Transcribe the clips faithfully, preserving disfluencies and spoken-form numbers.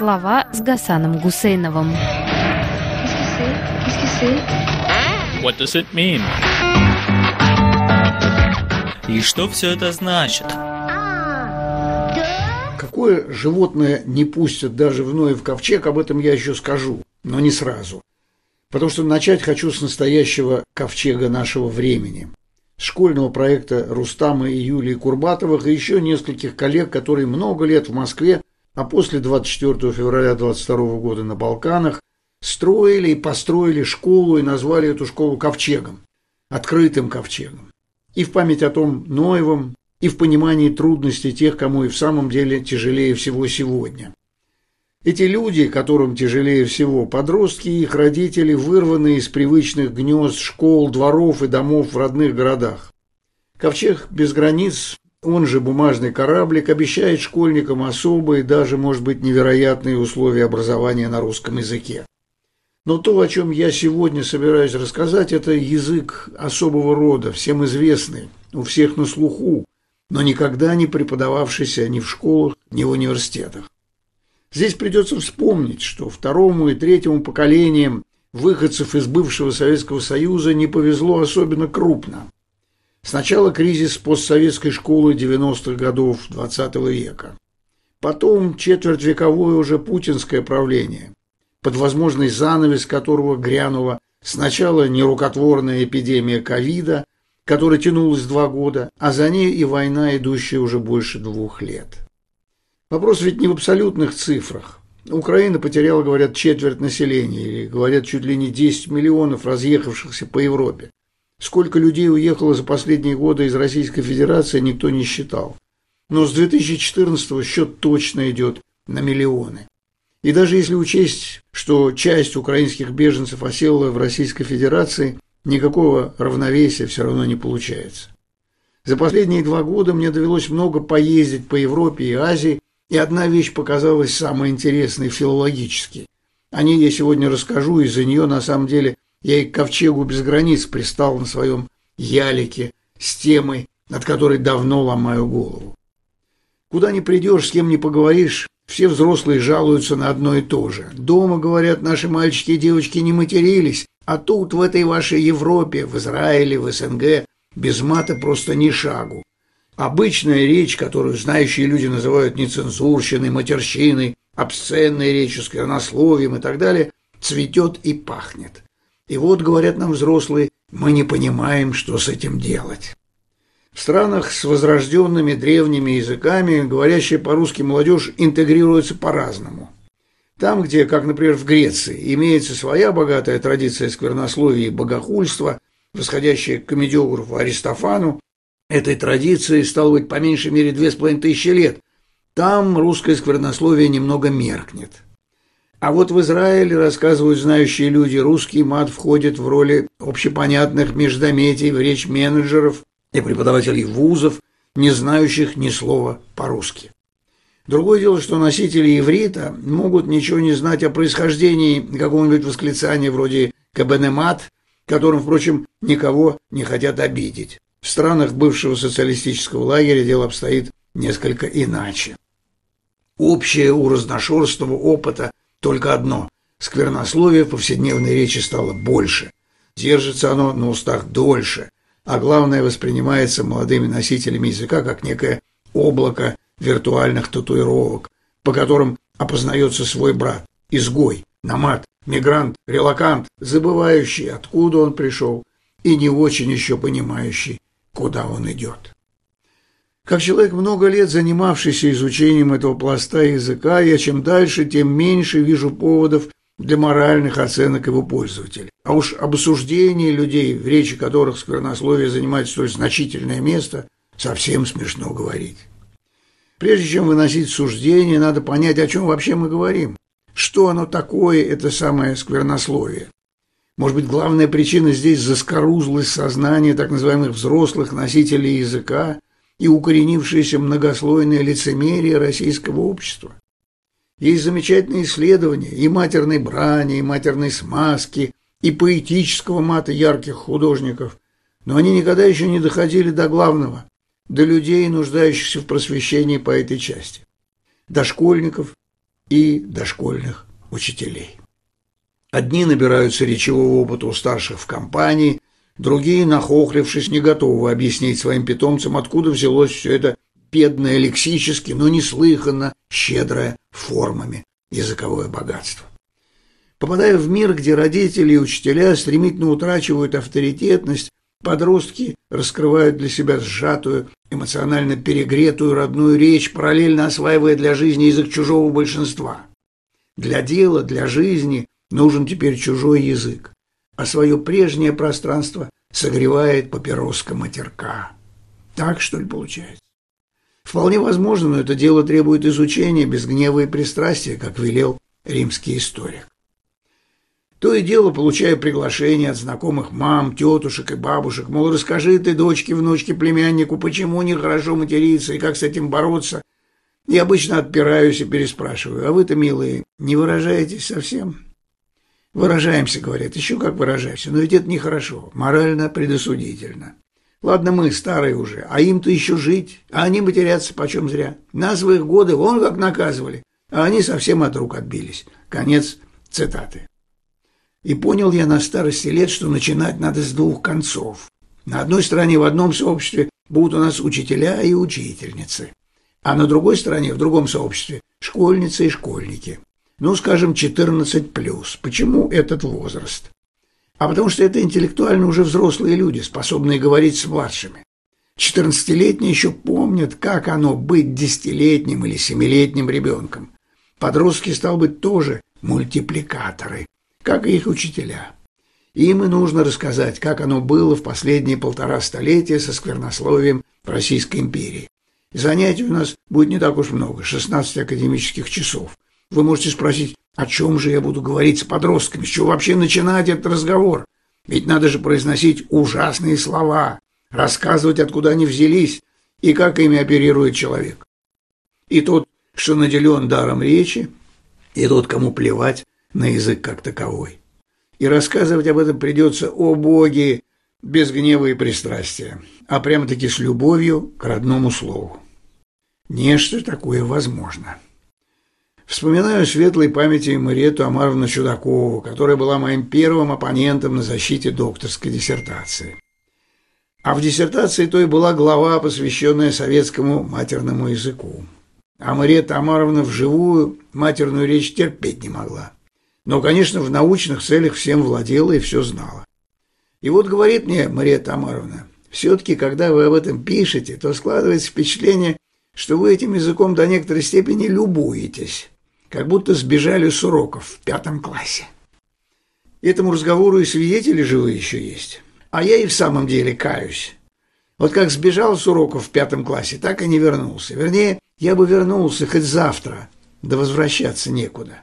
Слова с Гасаном Гусейновым. What does it mean? И что все это значит? Какое животное не пустят даже в Ноев ковчег, об этом я еще скажу, но не сразу. Потому что начать хочу с настоящего ковчега нашего времени. С школьного проекта Рустама и Юлии Курбатовых и еще нескольких коллег, которые много лет в Москве, а после двадцать четвёртого февраля двадцать второго года на Балканах, строили и построили школу и назвали эту школу ковчегом, открытым ковчегом. И в память о том Ноевом, и в понимании трудностей тех, кому и в самом деле тяжелее всего сегодня. Эти люди, которым тяжелее всего, подростки и их родители, вырванные из привычных гнезд, школ, дворов и домов в родных городах. Ковчег без границ, он же бумажный кораблик, обещает школьникам особые, даже, может быть, невероятные условия образования на русском языке. Но то, о чем я сегодня собираюсь рассказать, это язык особого рода, всем известный, у всех на слуху, но никогда не преподававшийся ни в школах, ни в университетах. Здесь придется вспомнить, что второму и третьему поколениям выходцев из бывшего Советского Союза не повезло особенно крупно. Сначала кризис постсоветской школы девяностых годов двадцатого века. Потом четвертьвековое уже путинское правление, под возможный занавес которого грянула сначала нерукотворная эпидемия ковида, которая тянулась два года, а за ней и война, идущая уже больше двух лет. Вопрос ведь не в абсолютных цифрах. Украина потеряла, говорят, четверть населения, или, говорят, чуть ли не десять миллионов разъехавшихся по Европе. Сколько людей уехало за последние годы из Российской Федерации, никто не считал. Но с две тысячи четырнадцатого счет точно идет на миллионы. И даже если учесть, что часть украинских беженцев осела в Российской Федерации, никакого равновесия все равно не получается. За последние два года мне довелось много поездить по Европе и Азии, и одна вещь показалась самой интересной филологически. О ней я сегодня расскажу, и за нее, на самом деле, я и к ковчегу без границ пристал на своем ялике с темой, над которой давно ломаю голову. Куда ни придешь, с кем ни поговоришь, все взрослые жалуются на одно и то же. Дома, говорят, наши мальчики и девочки не матерились, а тут, в этой вашей Европе, в Израиле, в СНГ, без мата просто ни шагу. Обычная речь, которую знающие люди называют нецензурщиной, матерщиной, обсценной речью, сквернословием и так далее, цветет и пахнет. И вот, говорят нам взрослые, мы не понимаем, что с этим делать. В странах с возрожденными древними языками говорящая по-русски молодежь интегрируется по-разному. Там, где, как, например, в Греции, имеется своя богатая традиция сквернословия и богохульства, восходящая к комедиографу Аристофану, этой традиции стало быть по меньшей мере две с половиной тысячи лет. Там русское сквернословие немного меркнет. А вот в Израиле, рассказывают знающие люди, русский мат входит в роли общепонятных междометий в речь менеджеров и преподавателей вузов, не знающих ни слова по-русски. Другое дело, что носители иврита могут ничего не знать о происхождении какого-нибудь восклицания вроде «кабенемат», которым, впрочем, никого не хотят обидеть. В странах бывшего социалистического лагеря дело обстоит несколько иначе. Общее у разношерстного опыта только одно – сквернословие в повседневной речи стало больше, держится оно на устах дольше, а главное, воспринимается молодыми носителями языка как некое облако виртуальных татуировок, по которым опознается свой брат, изгой, номад, мигрант, релокант, забывающий, откуда он пришел, и не очень еще понимающий, куда он идет. Как человек, много лет занимавшийся изучением этого пласта языка, я чем дальше, тем меньше вижу поводов для моральных оценок его пользователей. А уж об осуждении людей, в речи которых сквернословие занимает столь значительное место, совсем смешно говорить. Прежде чем выносить суждение, надо понять, о чем вообще мы говорим. Что оно такое, это самое сквернословие? Может быть, главная причина здесь заскорузлость сознания так называемых взрослых носителей языка и укоренившееся многослойное лицемерие российского общества? Есть замечательные исследования и матерной брани, и матерной смазки, и поэтического мата ярких художников, но они никогда еще не доходили до главного, до людей, нуждающихся в просвещении по этой части, до школьников, и дошкольных учителей. Одни набираются речевого опыта у старших в компании, другие, нахохлившись, не готовы объяснить своим питомцам, откуда взялось все это бедное лексически, но неслыханно щедрое формами языковое богатство. Попадая в мир, где родители и учителя стремительно утрачивают авторитетность, подростки раскрывают для себя сжатую, эмоционально перегретую родную речь, параллельно осваивая для жизни язык чужого большинства. Для дела, для жизни нужен теперь чужой язык, а свое прежнее пространство согревает папироска матерка. Так, что ли, получается? Вполне возможно, но это дело требует изучения без гнева и пристрастия, как велел римский историк. То и дело, получая приглашения от знакомых мам, тетушек и бабушек, мол, расскажи ты, дочке, внучке, племяннику, почему нехорошо материться и как с этим бороться. Я обычно отпираюсь и переспрашиваю: а вы-то, милые, не выражаетесь совсем? Выражаемся, говорят, еще как выражаемся, но ведь это нехорошо, морально предосудительно. Ладно, мы старые уже, а им-то еще жить, а они матерятся почем зря. Нас в их годы вон как наказывали, а они совсем от рук отбились. Конец цитаты. И понял я на старости лет, что начинать надо с двух концов. На одной стороне в одном сообществе будут у нас учителя и учительницы, а на другой стороне, в другом сообществе, школьницы и школьники. Ну, скажем, четырнадцать плюс. Почему этот возраст? А потому что это интеллектуально уже взрослые люди, способные говорить с младшими. четырнадцатилетние еще помнят, как оно быть десятилетним или семилетним ребенком. Подростки, стал быть, тоже мультипликаторы, как и их учителя. Им и нужно рассказать, как оно было в последние полтора столетия со сквернословием в Российской империи. Занятий у нас будет не так уж много, шестнадцать академических часов. Вы можете спросить, о чем же я буду говорить с подростками, с чего вообще начинать этот разговор? Ведь надо же произносить ужасные слова, рассказывать, откуда они взялись и как ими оперирует человек. И тот, что наделен даром речи, и тот, кому плевать на язык как таковой. И рассказывать об этом придется, о боги, без гнева и пристрастия, а прямо-таки с любовью к родному слову. Нечто такое возможно. Вспоминаю светлой памяти Мариетту Омаровну Чудакову, которая была моим первым оппонентом на защите докторской диссертации. А в диссертации той была глава, посвященная советскому матерному языку. А Мариетта Омаровна вживую матерную речь терпеть не могла. Но, конечно, в научных целях всем владела и все знала. И вот говорит мне Мариетта Омаровна: все-таки, когда вы об этом пишете, то складывается впечатление, что вы этим языком до некоторой степени любуетесь, как будто сбежали с уроков в пятом классе. Этому разговору и свидетели живые еще есть. А я и в самом деле каюсь. Вот как сбежал с уроков в пятом классе, так и не вернулся. Вернее, я бы вернулся хоть завтра, да возвращаться некуда.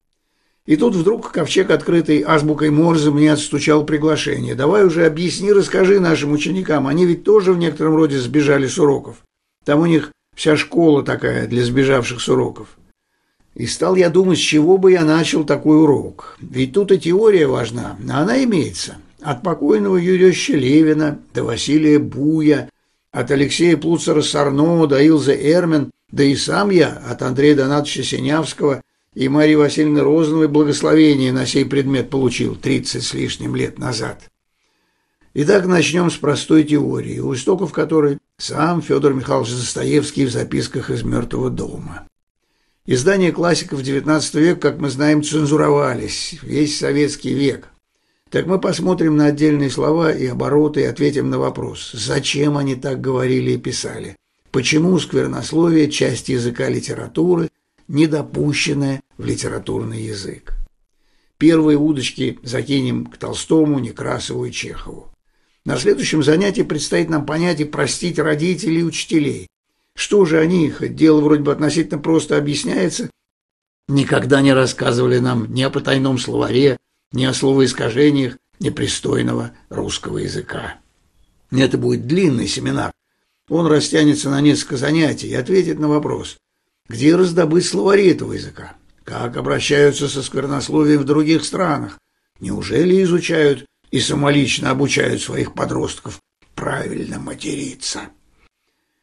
И тут вдруг ковчег, открытый азбукой Морзе, мне отстучал приглашение. Давай уже объясни, расскажи нашим ученикам. Они ведь тоже в некотором роде сбежали с уроков. Там у них вся школа такая для сбежавших с уроков. И стал я думать, с чего бы я начал такой урок. Ведь тут и теория важна, а она имеется. От покойного Юрия Щелевина до Василия Буя, от Алексея Плуцера-Сарно до Илзы Эрмен, да и сам я от Андрея Донатовича Синявского и Марии Васильевны Розановой благословение на сей предмет получил тридцать с лишним лет назад. Итак, начнем с простой теории, у истоков которой сам Федор Михайлович Достоевский в записках из «Мертвого дома». Издания классиков девятнадцатого века, как мы знаем, цензуровались весь советский век. Так мы посмотрим на отдельные слова и обороты и ответим на вопрос, зачем они так говорили и писали, почему сквернословие – часть языка литературы, недопущенная в литературный язык. Первые удочки закинем к Толстому, Некрасову и Чехову. На следующем занятии предстоит нам понять и простить родителей и учителей. Что же они, хоть дело вроде бы относительно просто объясняется, никогда не рассказывали нам ни о потайном словаре, ни о словоискажениях непристойного русского языка. Это будет длинный семинар. Он растянется на несколько занятий и ответит на вопрос, где раздобыть словари этого языка, как обращаются со сквернословием в других странах, неужели изучают и самолично обучают своих подростков правильно материться.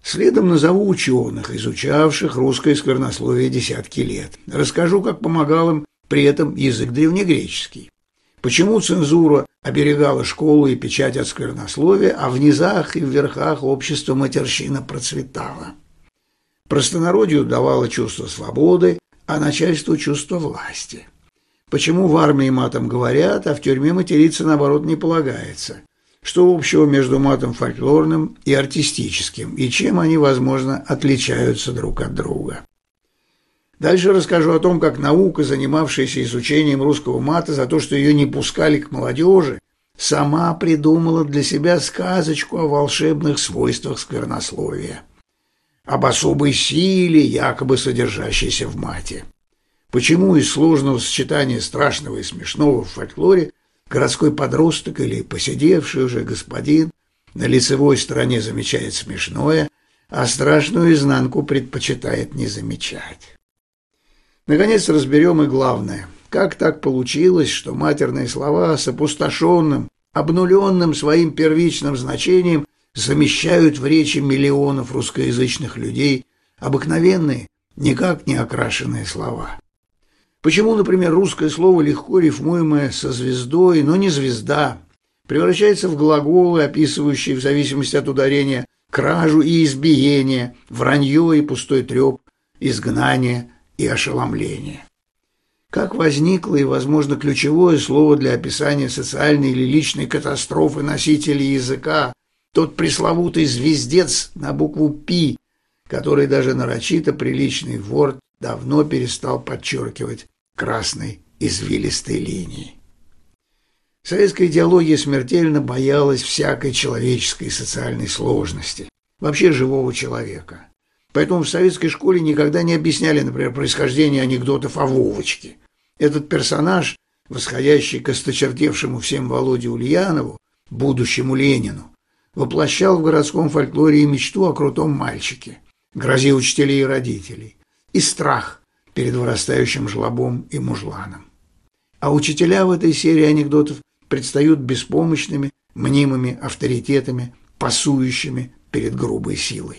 Следом назову ученых, изучавших русское сквернословие десятки лет. Расскажу, как помогал им при этом язык древнегреческий. Почему цензура оберегала школу и печать от сквернословия, а в низах и в верхах общества матерщина процветала. Простонародью давало чувство свободы, а начальству чувство власти. Почему в армии матом говорят, а в тюрьме материться, наоборот, не полагается? Что общего между матом фольклорным и артистическим, и чем они, возможно, отличаются друг от друга? Дальше расскажу о том, как наука, занимавшаяся изучением русского мата за то, что ее не пускали к молодежи, сама придумала для себя сказочку о волшебных свойствах сквернословия, об особой силе, якобы содержащейся в мате. Почему из сложного сочетания страшного и смешного в фольклоре городской подросток или посидевший уже господин на лицевой стороне замечает смешное, а страшную изнанку предпочитает не замечать? Наконец разберем и главное. Как так получилось, что матерные слова с опустошенным, обнуленным своим первичным значением замещают в речи миллионов русскоязычных людей обыкновенные, никак не окрашенные слова? Почему, например, русское слово, легко рифмуемое со звездой, но не звезда, превращается в глаголы, описывающие в зависимости от ударения кражу и избиение, вранье и пустой треп, изгнание и ошеломление? Как возникло и, возможно, ключевое слово для описания социальной или личной катастрофы носителей языка, тот пресловутый звездец на букву «Пи», который даже нарочито приличный Word давно перестал подчеркивать красной извилистой линией. Советская идеология смертельно боялась всякой человеческой и социальной сложности, вообще живого человека. Поэтому в советской школе никогда не объясняли, например, происхождение анекдотов о Вовочке. Этот персонаж, восходящий к осточертевшему всем Володе Ульянову, будущему Ленину, воплощал в городском фольклоре и мечту о крутом мальчике, грозе учителей и родителей, и страх перед вырастающим жлобом и мужланом. А учителя в этой серии анекдотов предстают беспомощными, мнимыми авторитетами, пасующими перед грубой силой.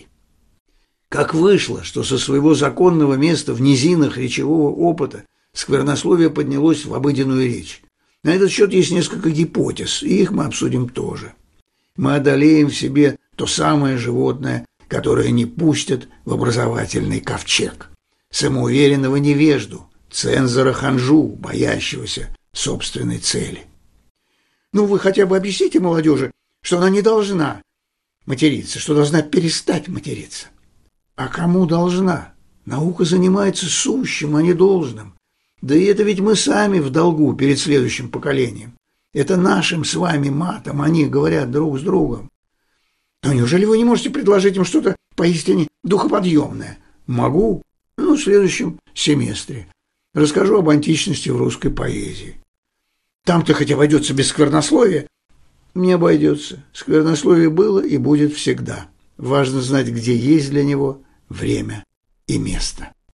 Как вышло, что со своего законного места в низинах речевого опыта сквернословие поднялось в обыденную речь? На этот счет есть несколько гипотез, и их мы обсудим тоже. Мы одолеем в себе то самое животное, которое не пустят в образовательный ковчег. Самоуверенного невежду, цензора-ханжу, боящегося собственной цели. Ну, вы хотя бы объясните молодежи, что она не должна материться, что должна перестать материться. А кому должна? Наука занимается сущим, а не должным. Да и это ведь мы сами в долгу перед следующим поколением. Это нашим с вами матом они говорят друг с другом. Но неужели вы не можете предложить им что-то поистине духоподъемное? Могу. Ну, в следующем семестре. Расскажу об античности в русской поэзии. Там-то хоть обойдется без сквернословия? Не обойдется. Сквернословие было и будет всегда. Важно знать, где есть для него время и место.